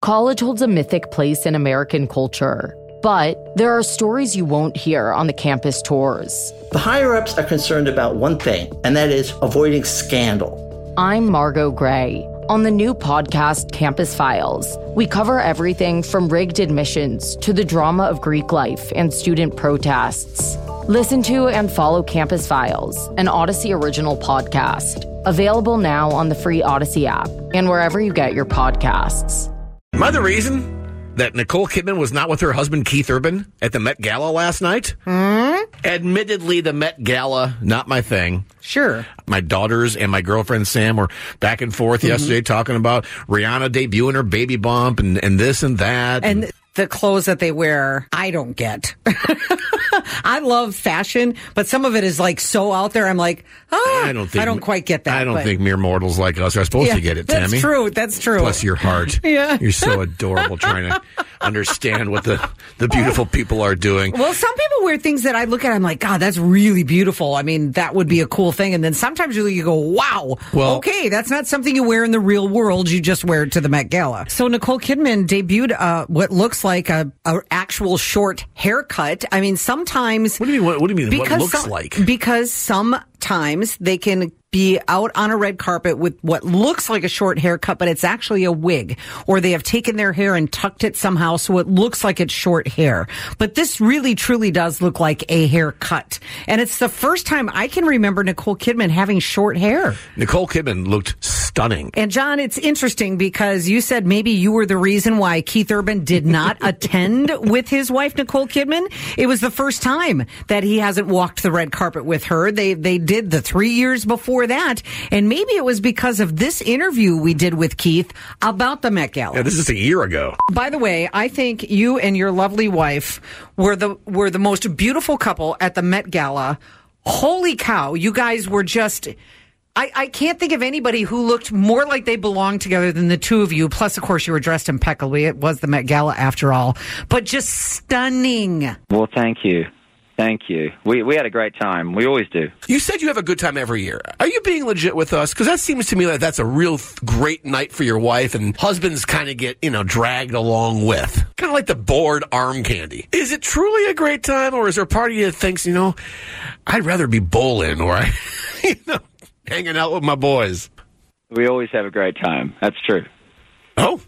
college holds a mythic place in American culture. But there are stories you won't hear on the campus tours. The higher-ups are concerned about one thing, and that is avoiding scandal. I'm Margot Gray. On the new podcast, Campus Files, we cover everything from rigged admissions to the drama of Greek life and student protests. Listen to and follow Campus Files, an Odyssey original podcast. Available now on the free Odyssey app and wherever you get your podcasts. Am I the reason that Nicole Kidman was not with her husband Keith Urban at the Met Gala last night? Admittedly, the Met Gala, not my thing. Sure. My daughters and my girlfriend Sam were back and forth yesterday talking about Rihanna debuting her baby bump and this and that. And the clothes that they wear, I don't get. I love fashion, but some of it is like so out there. I'm like, I don't quite get that. I don't think mere mortals like us are supposed to get it, Tammy. That's true. Bless your heart. Yeah. You're so adorable trying to understand what the beautiful people are doing. Well, some people wear things that I look at, I'm like, God, that's really beautiful. I mean, that would be a cool thing. And then sometimes you go, wow, okay, that's not something you wear in the real world. You just wear it to the Met Gala. So Nicole Kidman debuted what looks like a actual short haircut. I mean, sometimes... What do you mean? What looks like? Because sometimes they can be out on a red carpet with what looks like a short haircut, but it's actually a wig. Or they have taken their hair and tucked it somehow so it looks like it's short hair. But this really, truly does look like a haircut. And it's the first time I can remember Nicole Kidman having short hair. Nicole Kidman looked stunning. And John, it's interesting because you said maybe you were the reason why Keith Urban did not attend with his wife, Nicole Kidman. It was the first time that he hasn't walked the red carpet with her. They did the 3 years before that, and maybe it was because of this interview we did with Keith about the Met Gala. Yeah, this is a year ago. By the way, I think you and your lovely wife were the most beautiful couple at the Met Gala. Holy cow, you guys were just... I can't think of anybody who looked more like they belonged together than the two of you. Plus, of course, you were dressed impeccably. It was the Met Gala after all. But just stunning. Well, thank you. Thank you. We had a great time. We always do. You said you have a good time every year. Are you being legit with us? Because that seems to me like that's a real great night for your wife, and husbands kind of get, dragged along with. Kind of like the bored arm candy. Is it truly a great time, or is there a part of you that thinks, I'd rather be bowling or, hanging out with my boys? We always have a great time. That's true. Oh.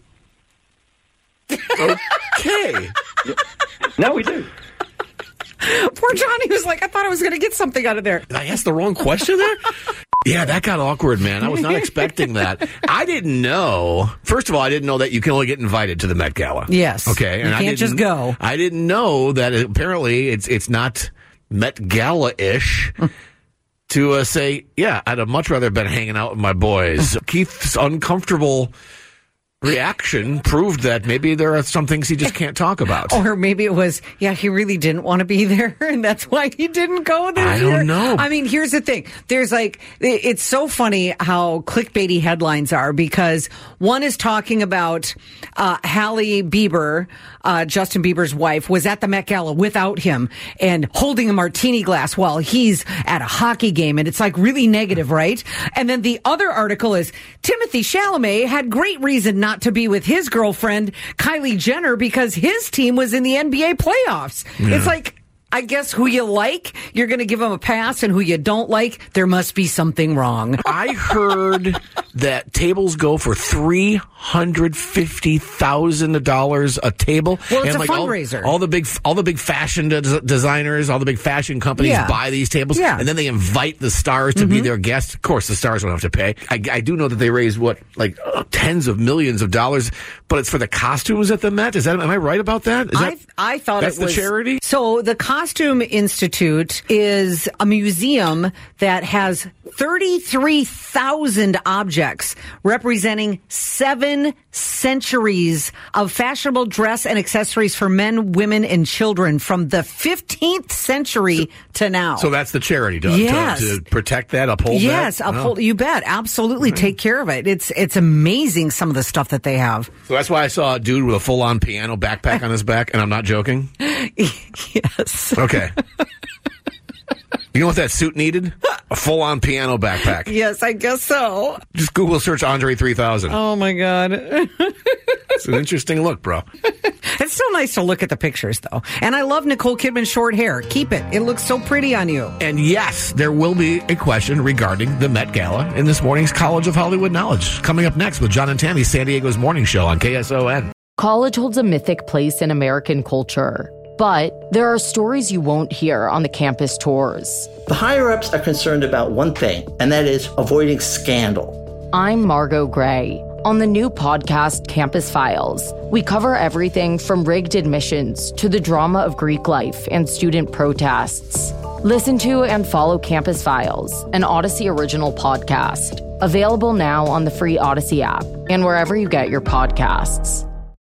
Okay. No, we do. Poor Johnny was like, I thought I was going to get something out of there. Did I ask the wrong question there? Yeah, that got awkward, man. I was not expecting that. I didn't know. First of all, I didn't know that you can only get invited to the Met Gala. Yes. Okay. And you can't just go. I didn't know that apparently it's not Met Gala-ish to say, yeah, I'd have much rather been hanging out with my boys. Keith's uncomfortable reaction proved that maybe there are some things he just can't talk about. Or maybe it was, he really didn't want to be there, and that's why he didn't go this year. I don't know. I mean, here's the thing. There's it's so funny how clickbaity headlines are, because one is talking about Hailey Bieber, Justin Bieber's wife, was at the Met Gala without him and holding a martini glass while he's at a hockey game, and it's like really negative, right? And then the other article is Timothée Chalamet had great reason not to be with his girlfriend, Kylie Jenner, because his team was in the NBA playoffs. Yeah. It's like, I guess who you like, you're going to give them a pass, and who you don't like, there must be something wrong. I heard that tables go for $350,000 a table. Well, it's a fundraiser. All the big fashion designers, all the big fashion companies buy these tables, and then they invite the stars to be their guests. Of course, the stars don't have to pay. I do know that they raise tens of millions of dollars, but it's for the costumes at the Met. Am I right about that? I thought that's it was the charity. So the Costume Institute is a museum that has 33,000 objects representing 7 centuries of fashionable dress and accessories for men, women, and children from the 15th century to now. So that's the charity to protect that, uphold that? Yes, uphold. You bet. Absolutely. Right. Take care of it. It's amazing, some of the stuff that they have. So that's why I saw a dude with a full-on piano backpack on his back, and I'm not joking? Yes. Okay. You know what that suit needed? A full-on piano backpack. Yes, I guess so. Just Google search Andre 3000. Oh, my God. It's an interesting look, bro. It's so nice to look at the pictures, though. And I love Nicole Kidman's short hair. Keep it. It looks so pretty on you. And yes, there will be a question regarding the Met Gala in this morning's College of Hollywood Knowledge. Coming up next with John and Tammy, San Diego's morning show on KSON. College holds a mythic place in American culture, but there are stories you won't hear on the campus tours. The higher-ups are concerned about one thing, and that is avoiding scandal. I'm Margot Gray. On the new podcast, Campus Files, we cover everything from rigged admissions to the drama of Greek life and student protests. Listen to and follow Campus Files, an Odyssey original podcast. Available now on the free Odyssey app and wherever you get your podcasts.